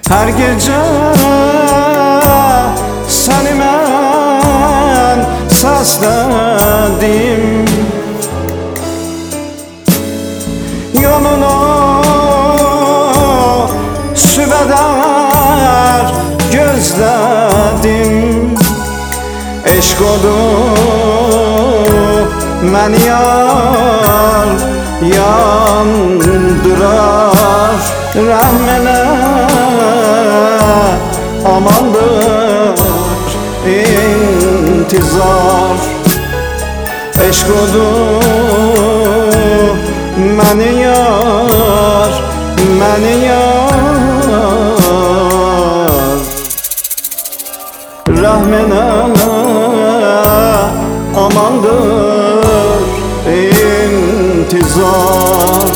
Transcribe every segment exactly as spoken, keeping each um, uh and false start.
Her gece seni mən səslədim, yolunu sübədər gözlədim. Eşq odu məni yar yandırar, rəhm elə amandır intizar. Eşq odu məni yar, məni yar, rəhm elə amandır intizar.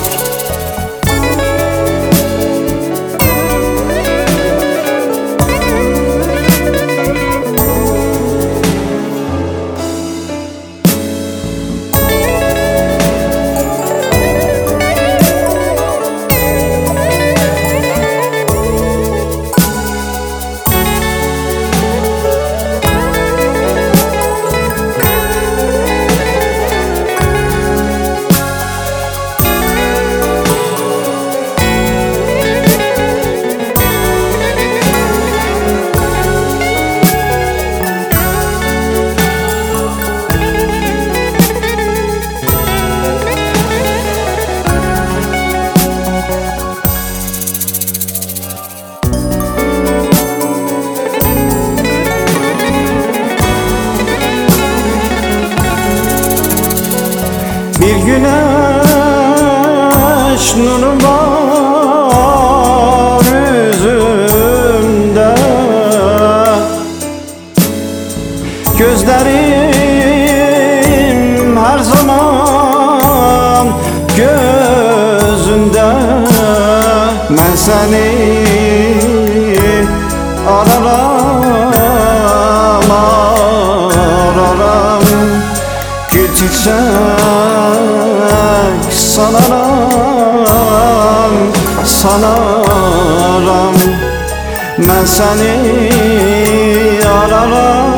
Bir güneş nuru var yüzümde, gözlerim her zaman gözünde. Ben seni araram, araram, gittikçe sanaram, sanaram. Ben seni araram,